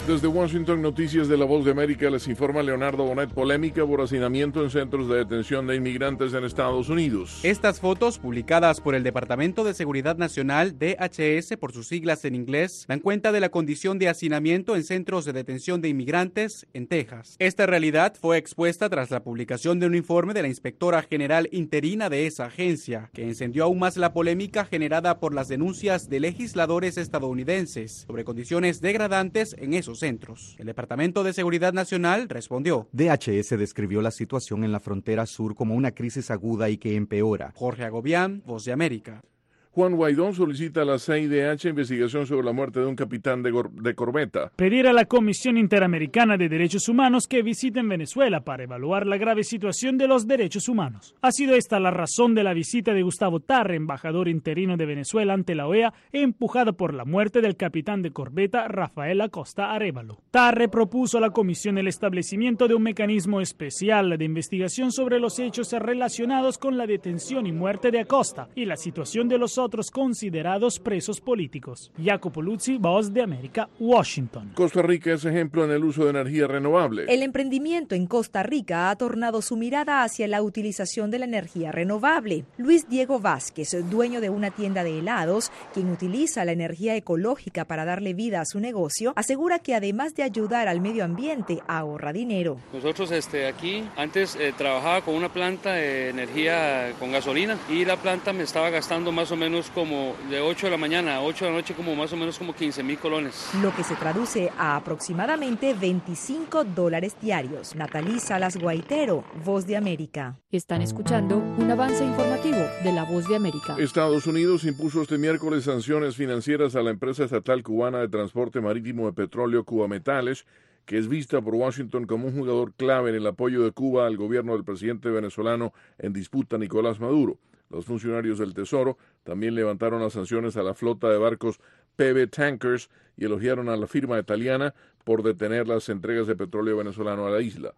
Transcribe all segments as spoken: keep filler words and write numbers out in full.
Desde Washington, Noticias de la Voz de América, les informa Leonardo Bonet. Polémica por hacinamiento en centros de detención de inmigrantes en Estados Unidos. Estas fotos, publicadas por el Departamento de Seguridad Nacional, D H S por sus siglas en inglés, dan cuenta de la condición de hacinamiento en centros de detención de inmigrantes en Texas. Esta realidad fue expuesta tras la publicación de un informe de la inspectora general interina de esa agencia, que encendió aún más la polémica generada por las denuncias de legisladores estadounidenses sobre condiciones degradantes en esos centros. El Departamento de Seguridad Nacional respondió. D H S describió la situación en la frontera sur como una crisis aguda y que empeora. Jorge Agobián, Voz de América. Juan Guaidó solicita a la C I D H investigación sobre la muerte de un capitán de, de corbeta. Pedir a la Comisión Interamericana de Derechos Humanos que visiten Venezuela para evaluar la grave situación de los derechos humanos. Ha sido esta la razón de la visita de Gustavo Tarre, embajador interino de Venezuela ante la O E A, empujada por la muerte del capitán de corbeta Rafael Acosta Arévalo. Tarre propuso a la Comisión el establecimiento de un mecanismo especial de investigación sobre los hechos relacionados con la detención y muerte de Acosta y la situación de los otros considerados presos políticos. Jacopo Luzzi, Voz de América, Washington. Costa Rica es ejemplo en el uso de energía renovable. El emprendimiento en Costa Rica ha tornado su mirada hacia la utilización de la energía renovable. Luis Diego Vázquez, dueño de una tienda de helados, quien utiliza la energía ecológica para darle vida a su negocio, asegura que además de ayudar al medio ambiente, ahorra dinero. Nosotros este, aquí antes eh, trabajaba con una planta de energía con gasolina y la planta me estaba gastando más o menos como de ocho de la mañana a ocho de la noche, como más o menos como quince mil colones. Lo que se traduce a aproximadamente veinticinco dólares diarios. Natalí Salas Guaitero, Voz de América. Están escuchando un avance informativo de la Voz de América. Estados Unidos impuso este miércoles sanciones financieras a la empresa estatal cubana de transporte marítimo de petróleo Cubametales, que es vista por Washington como un jugador clave en el apoyo de Cuba al gobierno del presidente venezolano en disputa Nicolás Maduro. Los funcionarios del Tesoro también levantaron las sanciones a la flota de barcos P B Tankers y elogiaron a la firma italiana por detener las entregas de petróleo venezolano a la isla.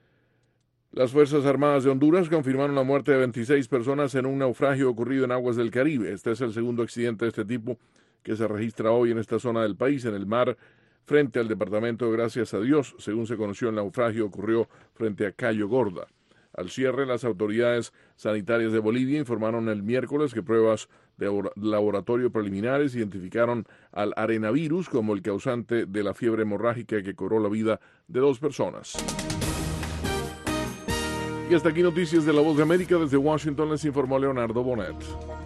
Las Fuerzas Armadas de Honduras confirmaron la muerte de veintiséis personas en un naufragio ocurrido en aguas del Caribe. Este es el segundo accidente de este tipo que se registra hoy en esta zona del país, en el mar, frente al departamento de Gracias a Dios. Según se conoció, el naufragio ocurrió frente a Cayo Gorda. Al cierre, las autoridades sanitarias de Bolivia informaron el miércoles que pruebas de laboratorio preliminares identificaron al arenavirus como el causante de la fiebre hemorrágica que cobró la vida de dos personas. Y hasta aquí Noticias de la Voz de América. Desde Washington les informó Leonardo Bonet.